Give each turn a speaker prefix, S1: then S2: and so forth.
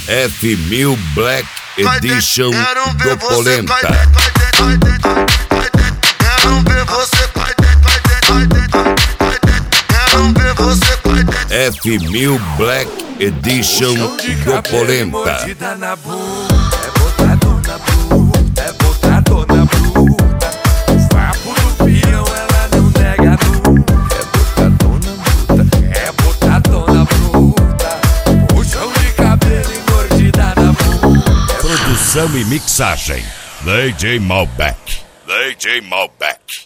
S1: F1000 Black Edition do Polenta. F1000 Black Edition do Polenta.
S2: É botador na bruta, é botador na bruta. O papo do peão ela não nega nunca. É botador na bruta, é botador na bruta. Puxão de cabelo engordida na bruta.
S1: Produção e mixagem DJ Malbec. DJ Malbec.